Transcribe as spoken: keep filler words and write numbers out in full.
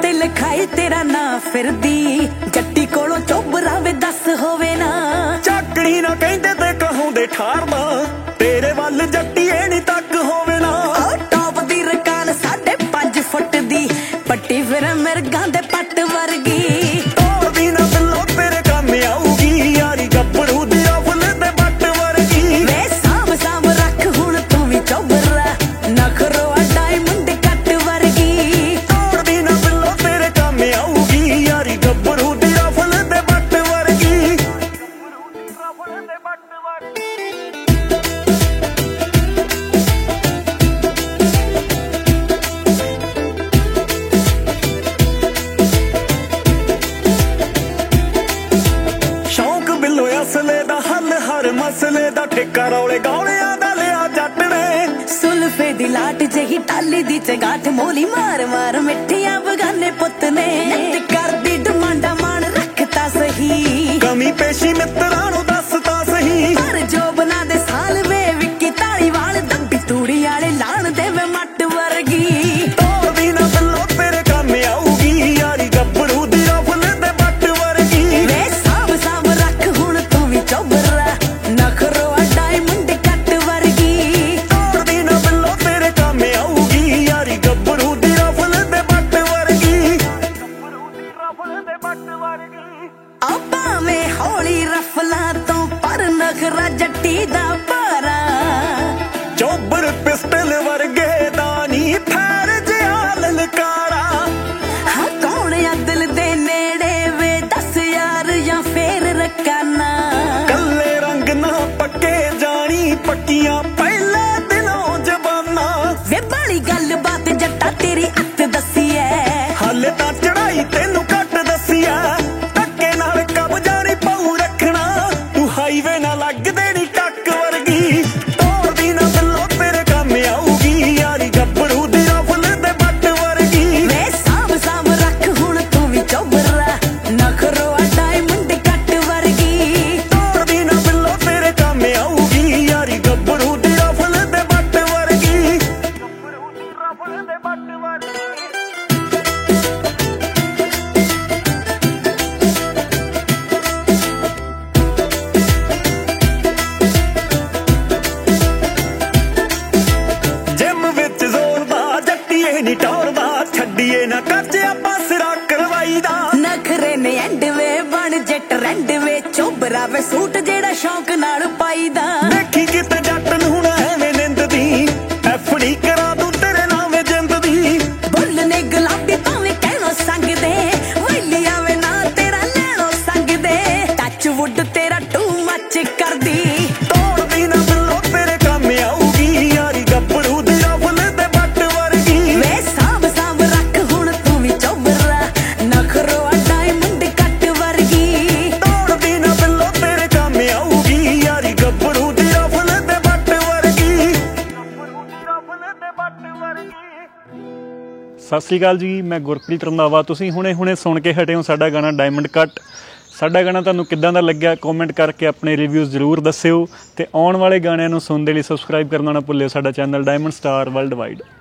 पढ़े लिखाई तेरा ना फिर दी जट्टी कोलों चोबरा वे दस होवे ना चाकड़ी ना कहंदे ते कहूंदे ठारदा तेरे वल जट्टी एनी तक होवे ना टॉप दी रकान साढ़े पांच फुट दी पट्टी फिर मिर्गां दे पट वर्गी तोड़दी ना बिल्लो तेरे काम आऊगी यारी गब्बरू दी अफल दे बट वर्गी वे साम साम रख हुण तू भी चोबरा नखरो डायमंड कट वर्गी तोड़दी ना बिल्लो तेरे काम आऊगी यारी गब्बरू दी अफल दे बट वर्गी अफल दे बट वर्गी शौक बिल्लो असले दा हल हर मसले दा ठेका रौले गौलियां दा लिया जट ने सुल्फे दी लाट जही टाली दी चगाठ मोली मार मार मिठिया बगाने पुत ने कर दी डमांडा मान रखता सही कमी पेशी मित्रां नूं दसता सही पर जो बना दे साल वे विक्की ताली वाल दंबी तूड़ी वाले लाण दे वे मट वर्गी तोड़दी ना बिल्लो तेरे काम आऊगी यारी गब्बरू दी अफल दे बट वर्गी वे साम साम रख हुण तू भी चोबरा नखरो डायमंड कट वर्गी तोड़दी ना बिल्लो तेरे काम आऊगी यारी गब्बरू दी अफल दे बट वर्गी गब्बरू दी अफल दे बट वर्गी ਆਪਾਂ ਵੇ ਹੌਲੀ ਰਫਲਾਂ ਤੋਂ ਪਰ ਨਖਰਾ ਜੱਟੀ ਦਾ ਭਾਰਾ ਚੋਬਰ ਪਿਸਟਲ ਵਰਗੇ ਦਾ ਨੀ ਫੈਰ ਜਿਹਾ ਲਲਕਾਰਾ ਹਾਂ ਕੌਣ ਆ ਦਿਲ ਦੇ ਨੇੜੇ ਵੇ ਦੱਸ ਯਾਰ ਜਾਂ ਫੇਰ ਰਕਾਨਾ ਕੱਲੇ ਰੰਗ ਨਾ ਪੱਕੇ ਜਾਣੀ ਪੱਕੀਆਂ ਪਹਿਲੇ ਦਿਨੋਂ ਜ਼ਬਾਨਾਂ ਵੇ ਬਾਲੀ ਗੱਲ ਬਾਤ ਜੱਟਾ ਤੇਰੀ ਅੱਤ ਦੱਸੀ ਐ ਹਾਲੇ ਤਾਂ ਚੜਾਈ ਤੈਨੂੰ ਘੱਟ ਦੱਸੀ ਐ ਧੱਕੇ ਨਾਲ ਕਬਜ਼ਾ ਨੀ ਪਊ ਰੱਖਣਾ ਤੂੰ ਹਾਈਵੇ ਨਾ ਲੱਗ ਦੇਣੀ ਟੱਕ ਵਰਗੀ ਤੋੜਦੀ ਨਾ ਬਿੱਲੋ ਤੇਰੇ ਕੰਮ ਆਊਗੀ ਯਾਰੀ ਗੱਭਰੂ ਦੀ ਅਫਲ ਦੇ ਬੱਟ ਵਰਗੀ ਵੇ ਸਾਮ ਸਾਮ ਰੱਖ ਹੁਣ ਤੂੰ ਵੀ ਚੋਬਰਾ ਨਖਰੋ ਡਾਇਮੰਡ ਕੱਟ ਵਰਗੀ ਤੋੜਦੀ ਨਾ ਬਿੱਲੋ ਤੇਰੇ ਕੰਮ ਆਊਗੀ ਯਾਰੀ ਗੱਭਰੂ ਦੀ ਅਫਲ ਦੇ ਬੱਟ ਵਰਗੀ ਗੱਭਰੂ ਦੀ ਅਫਲ ਦੇ ਬੱਟ ਵਰਗੀ ਜਿਮ ਵਿੱਚ ਜ਼ੋਰ ਦਾ ਜੱਟੀਏ ਨੀ ਟੌਰਦਾ ਛੱਡੀਏ ਨਾ ਕੱਚ ਆਪਾਂ ਸਿਰਾ ਕਰਵਾਈਦਾ ਨਖਰੇ ਨੇ ਐਂਡ ਵੇ ਬਣ ਜੇ ਟਰੈਂਡ ਵੇ ਚੋਬਰਾ ਵੇ ਸੂਟ ਜਿਹੜਾ ਸ਼ੌਂਕ ਨਾਲ ਪਾਈਦਾ ਦੇਖੀ ਕਿਤੇ ਜੱਟ ਨੂੰ ਨਾ ਐਵੇਂ ਨਿੰਦਦੀ ਐਫੜੀ ਕਰਾ ਦੂੰ ਤੇਰੇ ਨਾਵੇਂ ਜਿੰਦ ਦੀ ਬੁੱਲ ਨੇ ਗੁਲਾਬੀ ਭਾਵੇਂ ਕਹਿਣੋ ਸੰਗਦੇ ਵੈਲੀ ਆਵੇ ਨਾ ਤੇਰਾ ਲੈਣੋ ਸੰਗਦੇ ਟੱਚ ਵੁੱਡ ਤੇਰਾ ਟੂ ਮੱਚ ਕਰਦੀ ਤੋੜਦੀ ਨਾ ਬਿੱਲੋ ਤੇਰੇ ਕੰਮ ਆਊਗੀ ਯਾਰੀ ਗੱਭਰੂ ਦੀ ਅਫਲ ਦੇ ਬੱਟ ਵਰਗੀ ਵੇ ਸਾਂਭ ਸਾਂਭ ਰੱਖ ਹੁਣ ਤੂੰ ਵੀ ਚੋਬਰਾ ਨਖਰੋ ਡਾਇਮੰਡ ਕੱਟ ਵਰਗੀ ਤੋੜਦੀ ਨਾ ਬਿੱਲੋ ਤੇਰੇ ਕੰਮ ਆਊਗੀ ਯਾਰੀ ਗੱਭਰੂ ਦੀ ਅਫਲ ਦੇ ਬੱਟ ਵਰਗੀ ਗੱਭਰੂ ਦੀ ਅਫਲ ਦੇ ਬੱਟ ਵਰਗੀ। ਸਤਿ ਸ਼੍ਰੀ ਅਕਾਲ ਜੀ, ਮੈਂ ਗੁਰਪ੍ਰੀਤ ਰੰਧਾਵਾ। ਤੁਸੀਂ ਹੁਣੇ ਹੁਣੇ ਸੁਣ ਕੇ ਹਟੇ ਹੋ ਸਾਡਾ ਗਾਣਾ ਡਾਇਮੰਡ ਕੱਟ। ਸਾਡਾ ਗਾਣਾ ਤੁਹਾਨੂੰ ਕਿੱਦਾਂ ਦਾ ਲੱਗਿਆ ਕਮੈਂਟ ਕਰਕੇ ਆਪਣੇ ਰਿਵਿਊਜ਼ ਜ਼ਰੂਰ ਦੱਸਿਓ, ਅਤੇ ਆਉਣ ਵਾਲੇ ਗਾਣਿਆਂ ਨੂੰ ਸੁਣਨ ਦੇ ਲਈ ਸਬਸਕ੍ਰਾਈਬ ਕਰਨਾ ਨਾ ਭੁੱਲਿਓ ਸਾਡਾ channel diamond star world wide.